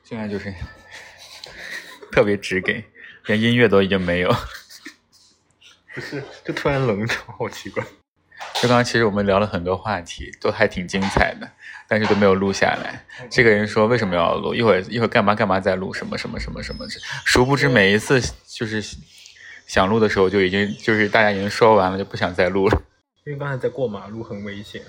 现在就是特别直给，连音乐都已经没有。 不是，就突然冷场，好奇怪。 就刚刚其实我们聊了很多话题，都还挺精彩的，但是都没有录下来。这个人说为什么要录？一会儿干嘛在录什么，殊不知每一次就是想录的时候就已经就是大家已经说完了，就不想再录了。 因为刚才在过马路很危险。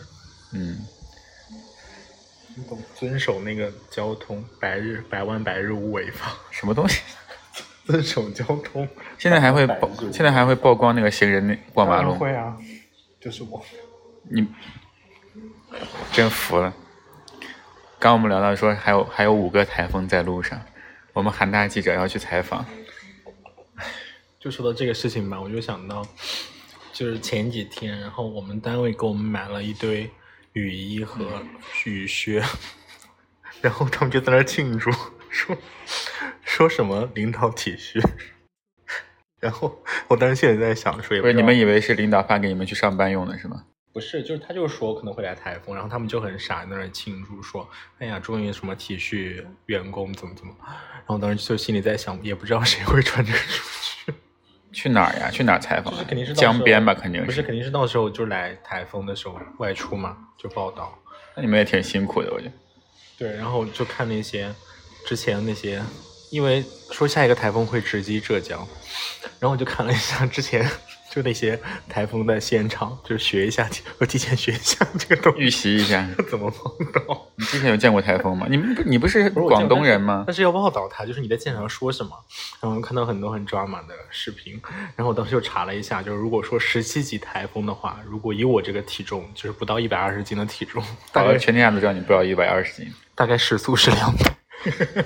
你懂，遵守那个交通，百万百日无违法。 什么东西？ 遵守交通。 现在还会曝光那个行人过马路？ 会啊，就是我。 你真服了。刚我们聊到说还有5个台风在路上，我们韩大记者要去采访。 就说到这个事情吧，我就想到，就是前几天，然后我们单位给我们买了一堆雨衣和雨靴，然后他们就在那庆祝，说什么领导体恤。然后我当时现在在想说， 不是你们以为是领导发给你们去上班用的是吗？ 不是，就是他就说可能会来台风，然后他们就很傻在那儿庆祝，说哎呀终于什么体恤员工怎么，然后当时就心里在想，也不知道谁会穿这个出去。 去哪儿呀？去哪儿采访？ 就是肯定是江边吧，肯定是。 不是，肯定是到时候就来台风的时候外出嘛，就报道。 那你们也挺辛苦的，我觉得。 对，然后就看那些之前那些，因为说下一个台风会直击浙江，然后我就看了一下之前就那些台风的现场，就学一下，我提前学一下这个东西， 预习一下怎么碰到。 你之前有见过台风吗？你不是广东人吗？ 但是要报道它，就是你在现场说什么，然后看到很多很抓马的视频，然后我当时就查了一下，就是如果说17级台风的话，如果以我这个体重，就是不到120斤的体重，大概全天下都知道你不到120斤， 大概时速是200。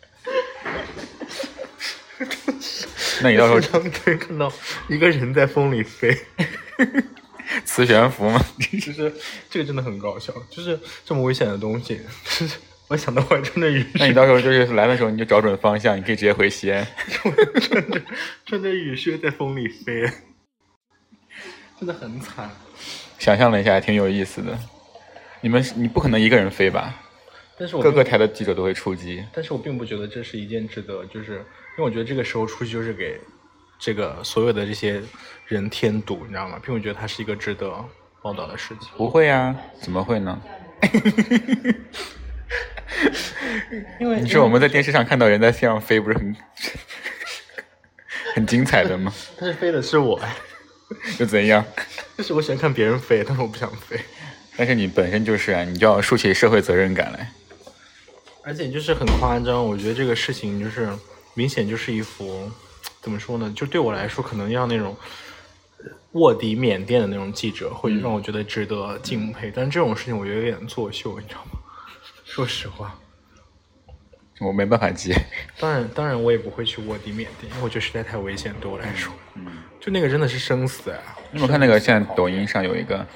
那你到时候对看到一个人在风里飞， 磁悬浮吗？ 就是这个真的很搞笑，就是这么危险的东西，就是我想到我还穿着雨靴。 那你到时候就是来的时候你就找准方向，你可以直接回西安。 穿着雨靴在风里飞，真的很惨。 想象了一下，还挺有意思的。你不可能一个人飞吧？ 但是我各个台的记者都会出击。 但是我并不觉得这是一件值得，就是因为我觉得这个时候出去就是给这个所有的这些人添堵，你知道吗？并不觉得它是一个值得报道的事情。 不会啊，怎么会呢？ 因为你说我们在电视上看到人在天上飞，不是很精彩的吗？ 但是飞的是我， 又怎样？ 就是我喜欢看别人飞，但是我不想飞。 但是你本身就是啊，你就要竖起社会责任感来。 而且就是很夸张，我觉得这个事情就是明显就是一幅怎么说呢？就对我来说，可能要那种卧底缅甸的那种记者，会让我觉得值得敬佩。但这种事情我觉得有点作秀，你知道吗？说实话， 我没办法接。 当然，我也不会去卧底缅甸，因为我觉得实在太危险，对我来说。就那个真的是生死啊！ 你有看那个现在抖音上有一个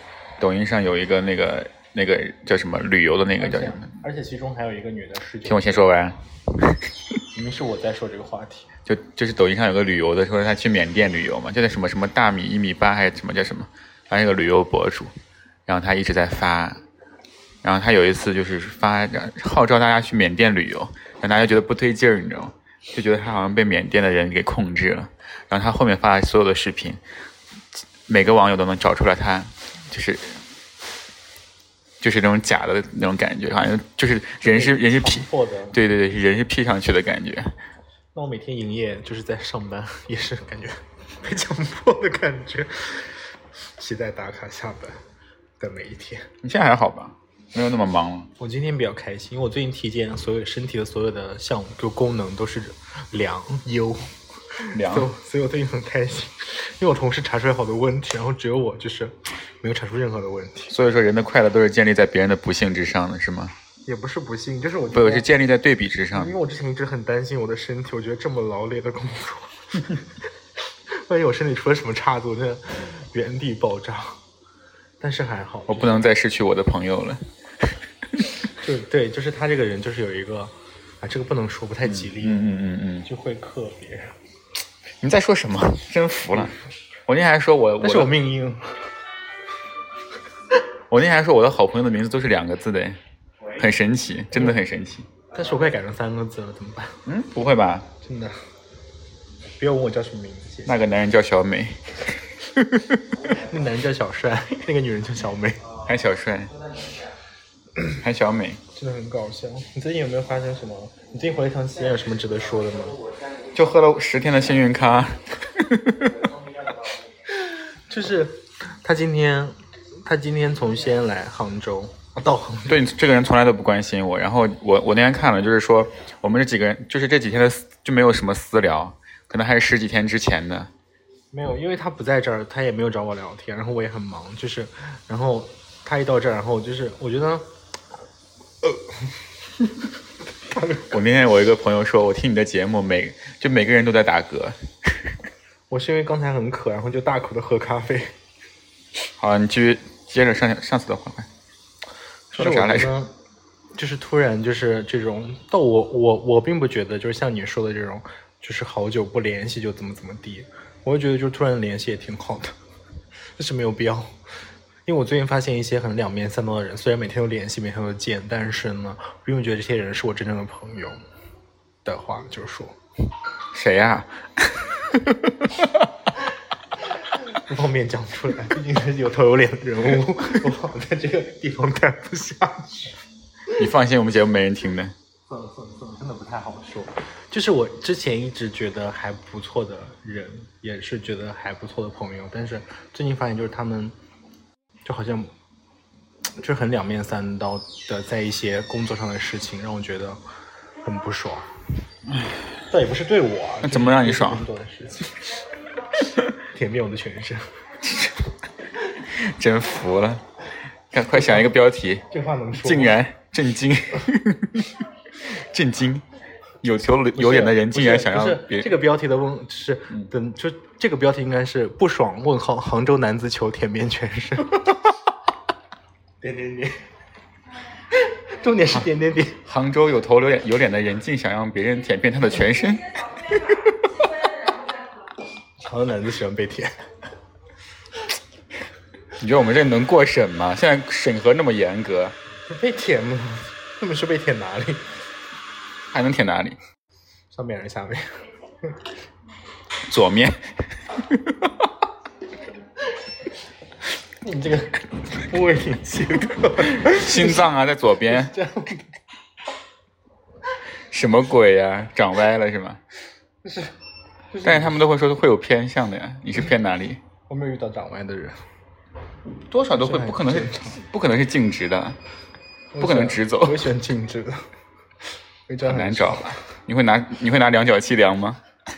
那个叫什么旅游的那个叫什么？ 而且其中还有一个女的是。 听我先说完。 明明是我在说这个话题。 就是抖音上有个旅游的，说他去缅甸旅游嘛，就那什么大米1.8米还是什么叫什么，反正一个旅游博主，然后他一直在发，然后他有一次就是发号召大家去缅甸旅游，让大家觉得不对劲儿，你知道吗？就觉得他好像被缅甸的人给控制了。然后他后面发所有的视频，每个网友都能找出来他就是那种假的那种感觉，好像就是人是 P， 对，人是 P 上去的感觉。 那我每天营业就是在上班，也是感觉被强迫的感觉，期待打卡下班的每一天。 你现在还好吧？没有那么忙了。 我今天比较开心，因为我最近体检身体的所有的项目就功能都是优，所以我最近很开心，因为我同事查出来好多问题，然后只有我就是没有查出任何的问题。 所以说人的快乐都是建立在别人的不幸之上的，是吗？ 也不是不幸，就是我是建立在对比之上。 因为我之前一直很担心我的身体，我觉得这么劳累的工作，万一我身体出了什么岔子，我真的原地爆炸。但是还好， 我不能再失去我的朋友了。 对，就是他这个人就是有一个这个不能说，不太吉利。就会克别人。 你在说什么？真服了。我那天还说但是我命硬。 我那天还说我的好朋友的名字都是2个字的，很神奇，真的很神奇。 但是我快改成3个字了，怎么办？ 不会吧？ 真的。不要问我叫什么名字，谢谢。 那个男人叫小美， 那男人叫小帅，那个女人叫小美， 还小帅，还小美， 真的很搞笑。你最近有没有发生什么？你最近回了一趟西安，有什么值得说的吗？ 就喝了10天的幸运咖。 就是他今天从西安来杭州，到杭州。 对，这个人从来都不关心我。然后我那天看了，就是说我们这几个人，就是这几天的就没有什么私聊，可能还是10几天之前的。 没有，因为他不在这儿，他也没有找我聊天，然后我也很忙，然后他一到这儿，然后我觉得， 我那天我一个朋友说，我听你的节目，每个人都在打嗝。 我是因为刚才很渴，然后就大口的喝咖啡。 好，你继续接着上次的话。说的啥来着？ 就是突然就是这种，但我并不觉得就是像你说的这种，就是好久不联系就怎么地，我会觉得就突然联系也挺好的，就是没有必要。因为我最近发现一些很两面三刀的人，虽然每天都联系，每天都见，但是呢，我并不觉得这些人是我真正的朋友的话，就是说， 谁呀？ 不方便讲出来，毕竟是有头有脸的人物，我好在这个地方待不下去。 你放心，我们节目没人听的。 算了，真的不太好说。就是我之前一直觉得还不错的人，也是觉得还不错的朋友，但是最近发现就是他们就好像就是很两面三刀的，在一些工作上的事情让我觉得很不爽。倒也不是对我， 那怎么让你爽？ 工作的事情，舔遍我的全身。 真服了！快想一个标题。 这话能说？ 竟然震惊！震惊！有头有脸的人竟然想让别这个标题的是就这个标题应该是不爽问号杭州男子球舔遍全身。点点点。重点是点点点。 杭州有头有脸的人竟想让别人舔遍他的全身。 杭州男子喜欢被舔。 你觉得我们这能过审吗？现在审核那么严格。 被舔吗？他们是被舔哪里？ 还能舔哪里？ 上面还是下面？ 左面。 你这个部位挺奇特。 心脏啊，在左边。 这样。 什么鬼呀？长歪了是吗？ 就是但是他们都会说会有偏向的呀。你是偏哪里？ 我没有遇到长歪的人。 多少都会，不可能是径直的，不可能直走。 我喜欢径直的。 很难找吧？你会拿量角器量吗？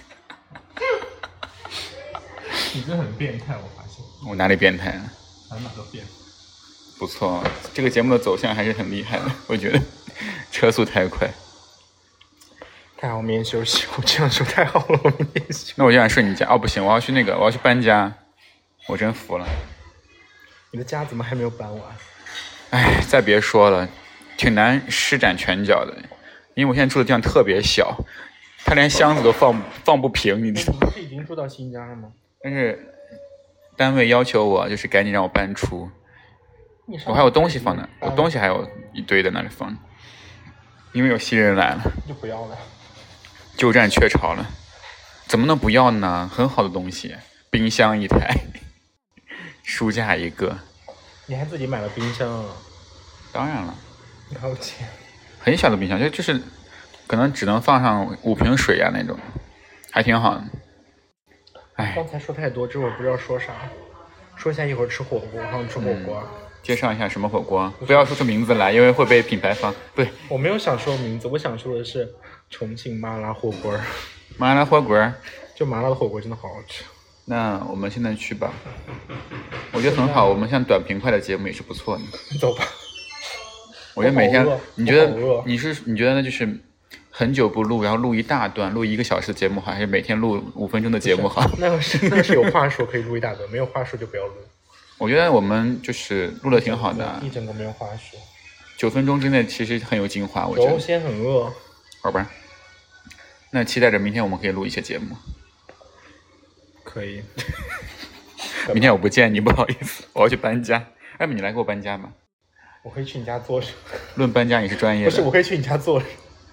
你真的很变态，我发现。 我哪里变态啊？ 哪个变？ 不错，这个节目的走向还是很厉害的，我觉得车速太快。 太好，我明天休息。我这样说太好了，我明天休息。 那我就想睡你家。哦，不行，我要去搬家。我真服了。 你的家怎么还没有搬完？ 哎，再别说了，挺难施展拳脚的，因为我现在住的地方特别小，他连箱子都放不平，你知道吗？ 你不是已经住到新家了吗？ 但是单位要求我就是赶紧让我搬出，我还有东西放那，我东西还有一堆在那里放，因为有新人来了， 就不要了。 旧站缺潮了，怎么能不要呢？很好的东西，冰箱一台。书架一个。 你还自己买了冰箱啊？ 当然了。 了解。 很小的冰箱，就是可能只能放上5瓶水啊那种，还挺好的。哎， 刚才说太多，这会儿不知道说啥。说一下一会儿吃火锅，然后吃火锅。 介绍一下什么火锅？不要说出名字来，因为会被品牌方。对， 我没有想说名字，我想说的是重庆麻辣火锅。 麻辣火锅， 就麻辣的火锅真的好好吃。 那我们现在去吧，我觉得很好。我们像短平快的节目也是不错的。 走吧。 我觉得每天，你觉得呢？就是很久不录，然后录一大段，录1个小时的节目好，还是每天录5分钟的节目好？ 那是有话说可以录一大段，没有话说就不要录。 我觉得我们就是录的挺好的， 一整个没有话说。 9分钟之内其实很有精华，我觉得。 首先很饿。 好吧。那期待着明天我们可以录一些节目。 可以。 明天我不见你，不好意思，我要去搬家。艾米，你来给我搬家吧。 我可以去你家坐着。 论搬家你是专业的。 不是，我可以去你家坐着。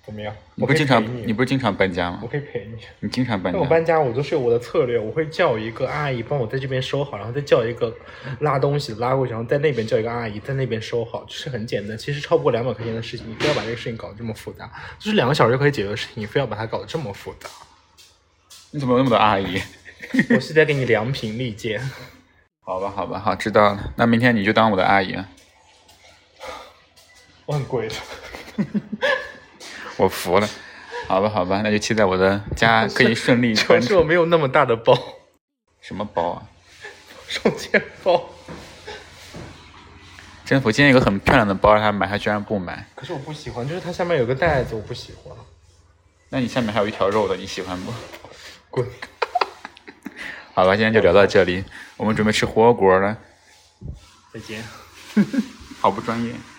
怎么样？ 你不是经常搬家吗？ 我可以陪你。 你经常搬家？ 我搬家我都是有我的策略，我会叫一个阿姨帮我在这边收好，然后再叫一个拉东西拉过去，然后在那边叫一个阿姨在那边收好，就是很简单。其实超不过200块钱的事情，你非要把这个事情搞得这么复杂，就是2个小时就可以解决的事情，你非要把它搞得这么复杂。 你怎么有那么多阿姨？ 我是在给你良品利剑。 好吧，好，知道了。那明天你就当我的阿姨啊。 我很贵的。 我服了。好吧，那就期待我的家可以顺利搬出。 主要是我没有那么大的包。 什么包啊？ 手牵包。 政府今天有个很漂亮的包让他买，他居然不买。 可是我不喜欢，就是它下面有个袋子，我不喜欢。 那你下面还有一条肉的，你喜欢不？ 滚。 好吧，今天就聊到这里，我们准备吃火锅了。 再见。 好不专业。